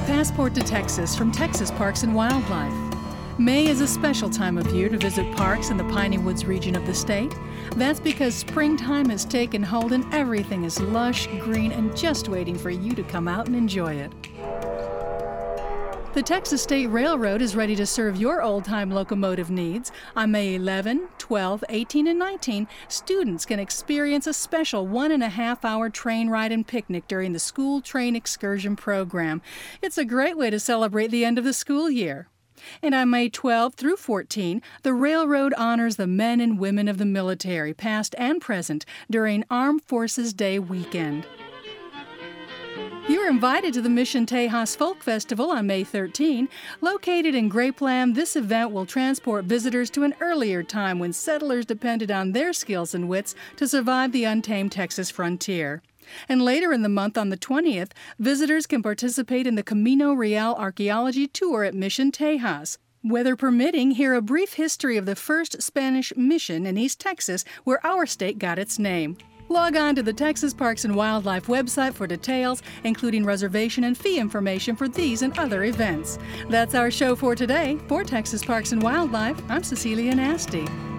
Passport to Texas from Texas Parks and Wildlife. May is a special time of year to visit parks in the Piney Woods region of the state. That's because springtime has taken hold and everything is lush, green, and just waiting for you to come out and enjoy it. The Texas State Railroad is ready to serve your old-time locomotive needs. On May 11, 12, 18, and 19, students can experience a special 1.5-hour train ride and picnic during the school train excursion program. It's a great way to celebrate the end of the school year. And on May 12 through 14, the railroad honors the men and women of the military, past and present, during Armed Forces Day weekend. You're invited to the Mission Tejas Folk Festival on May 13. Located in Grapeland, this event will transport visitors to an earlier time when settlers depended on their skills and wits to survive the untamed Texas frontier. And later in the month, on the 20th, visitors can participate in the Camino Real Archaeology Tour at Mission Tejas. Weather permitting, hear a brief history of the first Spanish mission in East Texas, where our state got its name. Log on to the Texas Parks and Wildlife website for details, including reservation and fee information for these and other events. That's our show for today. For Texas Parks and Wildlife, I'm Cecilia Nasty.